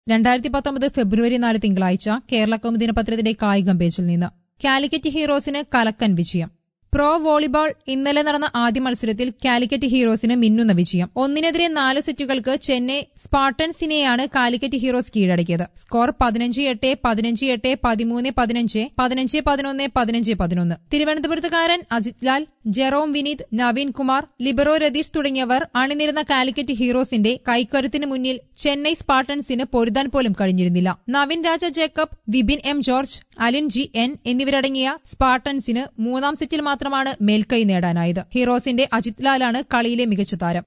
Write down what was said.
2019 ഫെബ്രുവരി 4 തിങ്കളാഴ്ച കേരള കൗമുദി ദിനപത്രത്തിന്റെ കായികം പേജിൽ നിന്ന് കാലിക്കറ്റ് ഹീറോസിന് കലക്കൻ വിജയം. പ്രോ വോളിബോൾ ഇന്നലെ നടന്ന ആദ്യ മത്സരത്തിൽ കാലിക്കറ്റ് ഹീറോസിന് മിന്നുന്ന വിജയം. 1-4 സെറ്റുകൾക്ക് ചെന്നൈ സ്പാർട്ടൻസിനെയാണ് കാലിക്കറ്റ് ഹീറോസ് കീഴടക്കിയത്. സ്കോർ 15-8, 15-8, 13-15, 15-11, 15-11. തിരുവനന്തപുരത്തുകാരൻ അജിത് ലാൽ, ജെറോം വിനീത്, നവീൻ കുമാർ, ലിബറോ രതീഷ് തുടങ്ങിയവർ അണിനിരുന്ന കാലിക്കറ്റ് ഹീറോസിന്റെ കൈക്കരുത്തിന് മുന്നിൽ ചെന്നൈ സ്പാർട്ടൻസിന് പൊരുതാൻ പോലും കഴിഞ്ഞിരുന്നില്ല. Naveen Raja Jacob, Vipin M George, Alin G N എന്നിവരടങ്ങിയ സ്പാർട്ടൻസിന് മൂന്നാം സെറ്റിൽ മാത്രമാണ് മേൽക്കൈ നേടാനായത്. ഹീറോസിന്റെ അജിത് ലാലാണ് കളിയിലെ മികച്ച താരം.